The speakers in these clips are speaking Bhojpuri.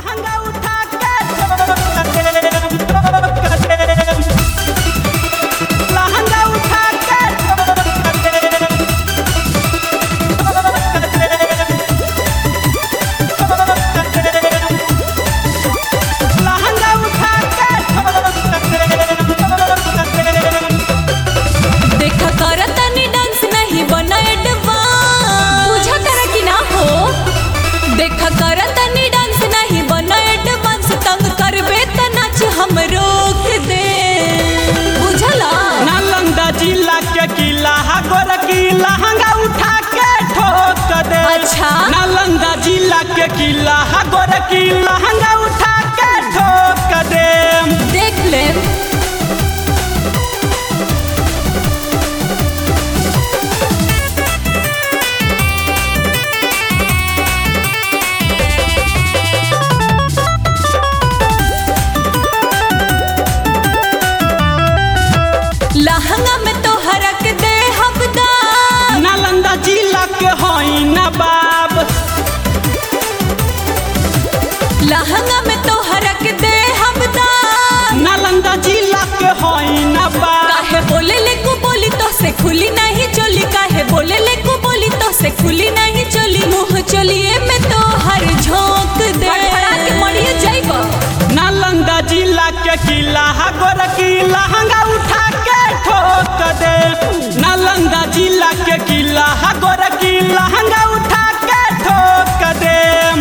लहंगा उठा के लहंगा उठा के लहंगा उठा के देखा करतनी डांस नहीं बना एडवांस बुझा कर कि ना हो। देखा करतनी डांस नहीं बना एडवांस तंग करबे त नाच हम रोक दे बुझला। नालंदा जिला के किला गोर की लहंगा उठा के ठोक दे। अच्छा। नालंदा जिला के किला गोर की लहंगा उठा के ठोक दे। देख ले लहंगा में तो हरक दे हबदा। नालंदा जिला के होई नवाब। लहंगा में तो हरक दे हबदा। नालंदा जिला के होई नवाब। काहे बोले ले को बोली तो से खुली नहीं चोली। काहे बोले ले को बोली तो से खुली नहीं चोली। मुँह चलिए में तो हर झोंक दे फड़फड़ा के मरिए जाइबो। नालंदा जिला के किला गोर की लहंगा उठा के ठोक दे। नालंदा जिला के किला गोर की लहंगा उठा के ठोक दे।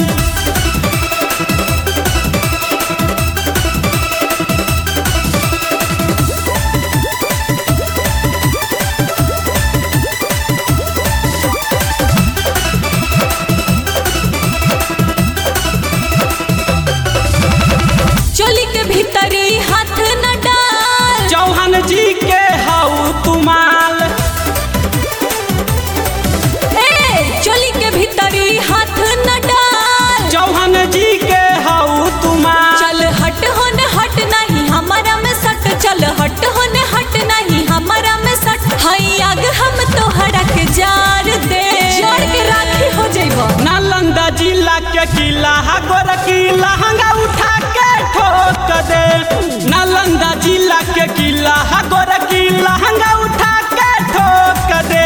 चोली के भीतरी हाथ न डाल। चौहान जी के हाउ तुमाल। ए चोली के भीतरी हाथ न डाल। चौहान जी के हाउ तुमाल। चल हट होने हट नहीं हमारा में सट। चल हट होने हट नहीं हमारा में सट। हई आग हम तो हड़ा के जार दे जार के राखी हो जाइबो। नालंदा जिला के किला गोर की लहंगा उठा के ठोक दे। नालंदा जिला के किला गोर की लहंगा उठा के ठोक दे।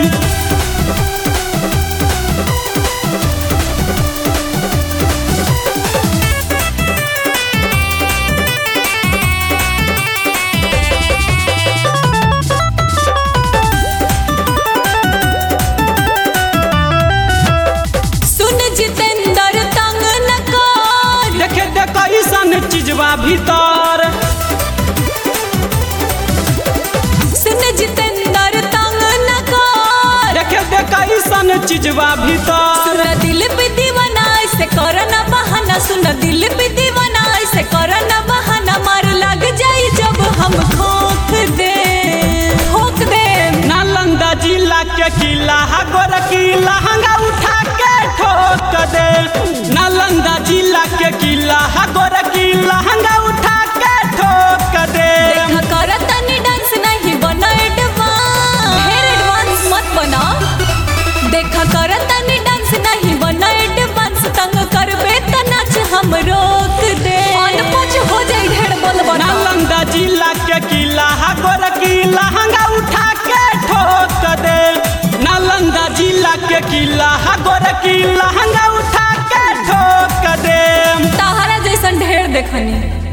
सुन जितेंद्र तंग न कर। देखे दे कैसन चीजवा भीतर। सुन जितेंद्र तंग न कर। देखे दे कैसन चीजवा भीतर। सुन दिल पे दीवाना ऐसे कर न बहाना। सुन दिल पे दीवाना ऐसे कर न बहाना। मार लग जाई जब हम ठोक दे ठोक दे। नालंदा जिला के किला गोर की लहंगा उठा के ठोक दे। नालंदा जिला के किला गोर की लहंगा उठा के ठोक दे। देखा करतनी डांस नहीं बना एडवांस ढेर एडवांस मत बना। देखा करतनी डांस नहीं बना एडवांस तंग करबे त नाच हम रोक दे। अनपच हो जाई ढेर बोल बना। नालंदा जिला के किला गोर की लहंगा उठा के ठोक दे। नालंदा जिला के किला गोर की लहंगा उठा के ठोक दे। ताहरा जैसन ढेर देखनी।